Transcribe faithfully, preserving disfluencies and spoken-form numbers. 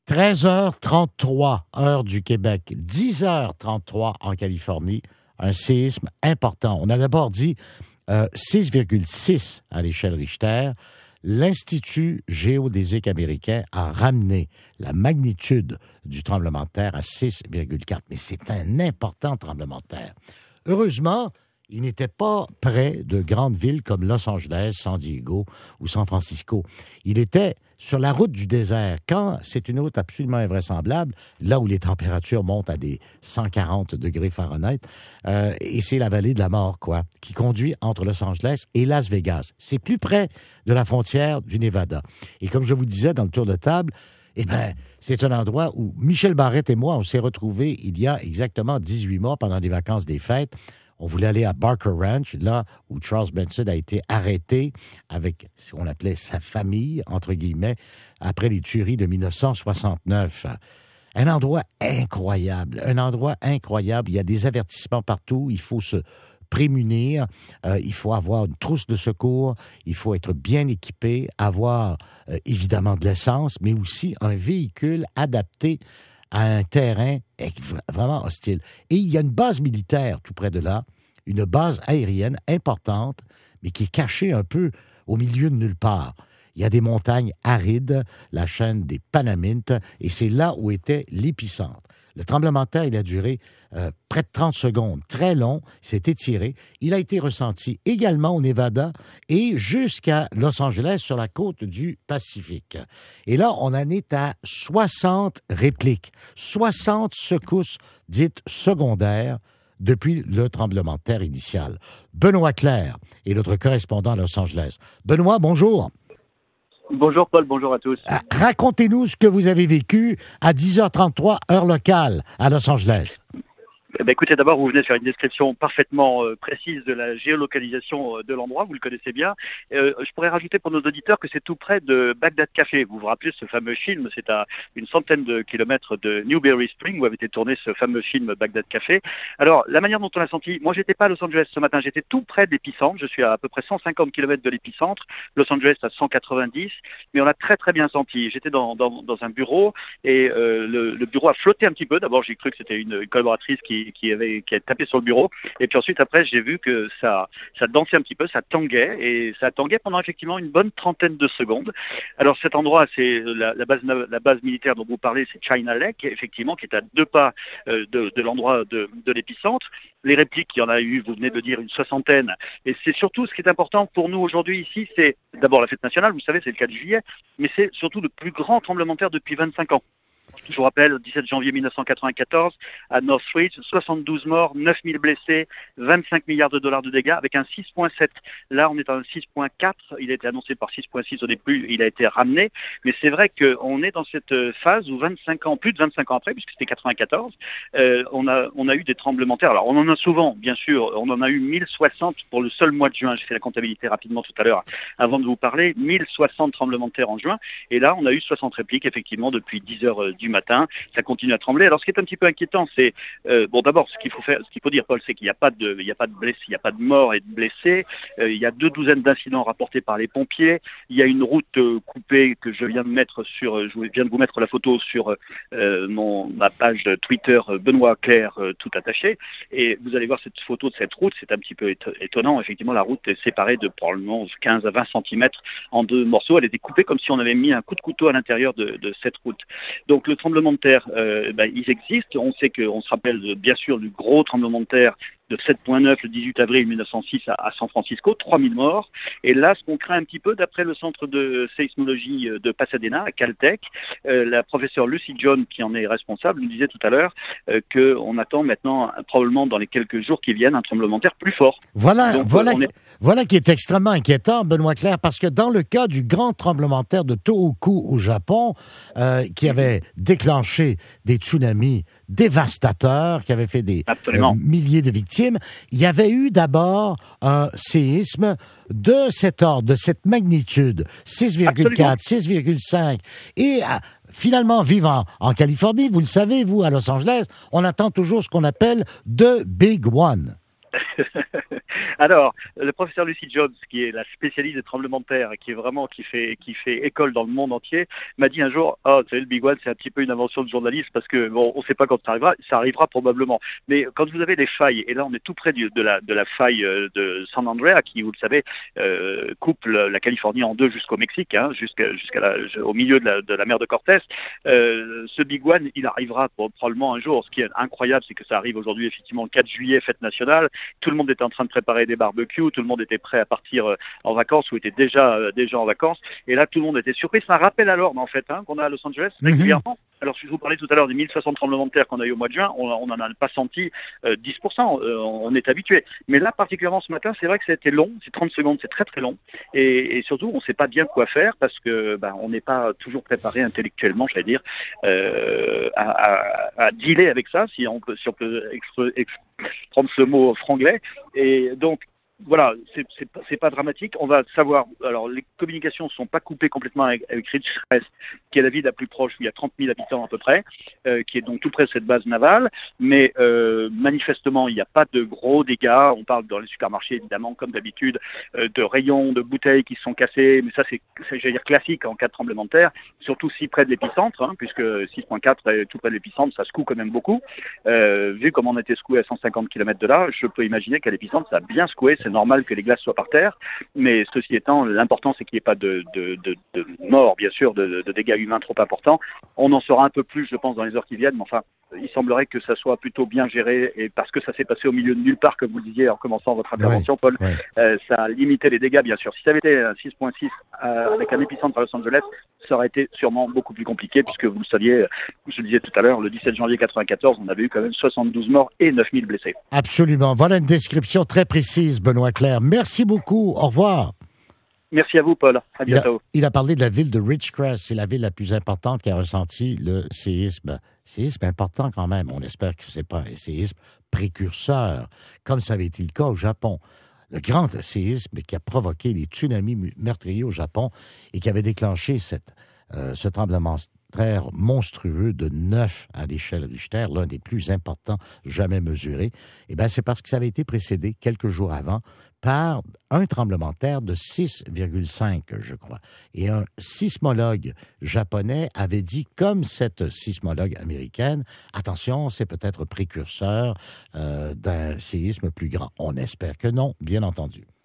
treize heures trente-trois, heure du Québec, dix heures trente-trois en Californie, un séisme important. On a d'abord dit euh, six virgule six à l'échelle Richter. L'Institut géodésique américain a ramené la magnitude du tremblement de terre à six virgule quatre, mais c'est un important tremblement de terre. Heureusement, il n'était pas près de grandes villes comme Los Angeles, San Diego ou San Francisco. Il était sur la route du désert, quand c'est une route absolument invraisemblable, là où les températures montent à des cent quarante degrés Fahrenheit, euh, et c'est la vallée de la mort, quoi, qui conduit entre Los Angeles et Las Vegas. C'est plus près de la frontière du Nevada. Et comme je vous disais dans le tour de table, eh bien, c'est un endroit où Michel Barrette et moi, on s'est retrouvés il y a exactement dix-huit mois pendant les vacances des fêtes. On voulait aller à Barker Ranch, là où Charles Benson a été arrêté avec ce qu'on appelait sa famille, entre guillemets, après les tueries de dix-neuf cent soixante-neuf. Un endroit incroyable, un endroit incroyable. Il y a des avertissements partout, il faut se prémunir, euh, il faut avoir une trousse de secours, il faut être bien équipé, avoir euh, évidemment de l'essence, mais aussi un véhicule adapté à un terrain vraiment hostile. Et il y a une base militaire tout près de là, une base aérienne importante, mais qui est cachée un peu au milieu de nulle part. Il y a des montagnes arides, la chaîne des Panamintes, et c'est là où était l'épicentre. Le tremblement de terre, il a duré euh, près de trente secondes, très long, il s'est étiré. Il a été ressenti également au Nevada et jusqu'à Los Angeles sur la côte du Pacifique. Et là, on en est à soixante répliques, soixante secousses dites secondaires depuis le tremblement de terre initial. Benoît Clair est notre correspondant à Los Angeles. Benoît, bonjour. Bonjour Paul, bonjour à tous. Racontez-nous ce que vous avez vécu à dix heures trente-trois, heure locale, à Los Angeles. Eh bien, écoutez, d'abord, vous venez de faire une description parfaitement euh, précise de la géolocalisation euh, de l'endroit, vous le connaissez bien. Euh, je pourrais rajouter pour nos auditeurs que c'est tout près de Bagdad Café. Vous vous rappelez ce fameux film, c'est à une centaine de kilomètres de Newberry Spring où avait été tourné ce fameux film Bagdad Café. Alors, la manière dont on l'a senti, moi j'étais pas à Los Angeles ce matin, j'étais tout près de l'épicentre, je suis à à peu près cent cinquante kilomètres de l'épicentre, Los Angeles à cent quatre-vingt-dix, mais on l'a très très bien senti. J'étais dans, dans, dans un bureau et euh, le, le bureau a flotté un petit peu. D'abord, j'ai cru que c'était une collaboratrice qui, qui avait qui a tapé sur le bureau, et puis ensuite après j'ai vu que ça ça dansait un petit peu, ça tanguait, et ça tanguait pendant effectivement une bonne trentaine de secondes. Alors cet endroit, c'est la, la base la base militaire dont vous parlez, c'est China Lake, effectivement, qui est à deux pas euh, de, de l'endroit de, de l'épicentre. Les répliques, il y en a eu, vous venez de dire, une soixantaine, et c'est surtout ce qui est important pour nous aujourd'hui ici, c'est d'abord la fête nationale, vous savez, c'est le quatre juillet, mais c'est surtout le plus grand tremblement de terre depuis vingt-cinq ans. Je vous rappelle, le dix-sept janvier mille neuf cent quatre-vingt-quatorze, à Northridge, soixante-douze morts, neuf mille blessés, vingt-cinq milliards de dollars de dégâts, avec un six virgule sept. Là, on est à un six virgule quatre. Il a été annoncé par six virgule six au début, il a été ramené. Mais c'est vrai qu'on est dans cette phase où vingt-cinq ans, plus de vingt-cinq ans après, puisque c'était quatre-vingt-quatorze, euh, on a, on a eu des tremblements de terre. Alors, on en a souvent, bien sûr. On en a eu mille soixante pour le seul mois de juin. J'ai fait la comptabilité rapidement tout à l'heure avant de vous parler. mille soixante tremblements de terre en juin. Et là, on a eu soixante répliques, effectivement, depuis dix heures du matin. Ça continue à trembler. Alors, ce qui est un petit peu inquiétant, c'est euh, bon. D'abord, ce qu'il faut faire, ce qu'il faut dire, Paul, c'est qu'il n'y a pas de, il n'y a pas de blessés, il n'y a pas de morts et de blessés. Euh, il y a deux douzaines d'incidents rapportés par les pompiers. Il y a une route euh, coupée que je viens de mettre sur, je viens de vous mettre la photo sur euh, mon ma page Twitter euh, Benoît Clair euh, tout attaché. Et vous allez voir cette photo de cette route. C'est un petit peu étonnant. Effectivement, la route est séparée de probablement quinze à vingt centimètres en deux morceaux. Elle était coupée comme si on avait mis un coup de couteau à l'intérieur de, de cette route. Donc, le tremblement de terre, euh, ben, ils existent. On sait qu'on se rappelle de, bien sûr du gros tremblement de terre de sept virgule neuf le dix-huit avril mille neuf cent six à, à San Francisco, trois mille morts. Et là, ce qu'on craint un petit peu, d'après le centre de séismologie de Pasadena, à Caltech, euh, la professeure Lucy John, qui en est responsable, nous disait tout à l'heure euh, qu'on attend maintenant, probablement dans les quelques jours qui viennent, un tremblement de terre plus fort. Voilà, Donc, voilà, euh, est... voilà qui est extrêmement inquiétant, Benoît Clair, parce que dans le cas du grand tremblement de terre de Tohoku au Japon, euh, qui avait déclenché des tsunamis dévastateurs, qui avait fait des euh, milliers de victimes, il y avait eu d'abord un séisme de cet ordre, de cette magnitude, six virgule quatre, six virgule cinq, et euh, finalement, vivant en Californie, vous le savez, vous, à Los Angeles, on attend toujours ce qu'on appelle « the big one ». Alors, le professeur Lucy Jones, qui est la spécialiste des tremblements de terre, qui est vraiment qui fait qui fait école dans le monde entier, m'a dit un jour, oh, tu sais, le Big One, c'est un petit peu une invention de journaliste parce que bon, on ne sait pas quand ça arrivera. Ça arrivera probablement. Mais quand vous avez des failles, et là, on est tout près du, de la de la faille de San Andreas, qui, vous le savez, euh, coupe la, la Californie en deux jusqu'au Mexique, hein, jusqu'à jusqu'à la, au milieu de la, de la mer de Cortés. Euh, ce Big One, il arrivera probablement un jour. Ce qui est incroyable, c'est que ça arrive aujourd'hui, effectivement, le quatre juillet, fête nationale. Tout le monde était en train de préparer des barbecues, tout le monde était prêt à partir euh, en vacances ou était déjà euh, déjà en vacances. Et là, tout le monde était surpris. C'est un rappel à l'ordre, en fait, hein, qu'on a à Los Angeles régulièrement. Mm-hmm. Alors, je vous parlais tout à l'heure des mille soixante tremblements de terre qu'on a eu au mois de juin. On n'en a pas senti euh, dix pour cent. Euh, on est habitué. Mais là, particulièrement ce matin, c'est vrai que c'était long. C'est trente secondes, c'est très très long. Et, et surtout, on ne sait pas bien quoi faire parce que bah, on n'est pas toujours préparé intellectuellement, j'allais dire, euh, à, à, à dealer avec ça, si on peut, si on peut exp- exp- prendre ce mot franglais. Et donc, voilà, c'est, c'est, pas, c'est pas dramatique. On va savoir. Alors, les communications ne sont pas coupées complètement avec, avec Ridgecrest, qui est la ville la plus proche, où il y a trente mille habitants à peu près, euh, qui est donc tout près de cette base navale. Mais euh, manifestement, il n'y a pas de gros dégâts. On parle dans les supermarchés, évidemment, comme d'habitude, euh, de rayons, de bouteilles qui se sont cassées. Mais ça, c'est, c'est j'allais dire, classique en cas de tremblement de terre, surtout si près de l'épicentre, hein, puisque six virgule quatre, tout près de l'épicentre, ça secoue quand même beaucoup. Euh, vu comme on était secoué à cent cinquante kilomètres de là, je peux imaginer qu'à l'épicentre, ça a bien secoué. C'est normal que les glaces soient par terre, mais ceci étant, l'important c'est qu'il n'y ait pas de, de, de, de mort, bien sûr, de, de dégâts humains trop importants. On en saura un peu plus, je pense, dans les heures qui viennent, mais enfin, il semblerait que ça soit plutôt bien géré, et parce que ça s'est passé au milieu de nulle part, comme vous le disiez en commençant votre intervention, ouais, Paul, ouais. Euh, ça a limité les dégâts, bien sûr. Si ça avait été un six virgule six euh, avec un épicentre à Los Angeles, ça aurait été sûrement beaucoup plus compliqué, puisque vous le saviez, je le disais tout à l'heure, le dix-sept janvier quatre-vingt-quatorze, on avait eu quand même soixante-douze morts et neuf mille blessés. Absolument. Voilà une description très précise, Benoît Clair. Merci beaucoup. Au revoir. Merci à vous, Paul. À bientôt. Il a, il a parlé de la ville de Ridgecrest. C'est la ville la plus importante qui a ressenti le séisme. Séisme important quand même. On espère que ce n'est pas un séisme précurseur, comme ça avait été le cas au Japon. Le grand séisme qui a provoqué les tsunamis meurtriers au Japon et qui avait déclenché cette, euh, ce tremblement de terre monstrueux de neuf à l'échelle Richter, l'un des plus importants jamais mesurés. Eh bien, c'est parce que ça avait été précédé quelques jours avant par un tremblement de terre de six virgule cinq, je crois. Et un sismologue japonais avait dit, comme cette sismologue américaine, attention, c'est peut-être précurseur euh, d'un séisme plus grand. On espère que non, bien entendu.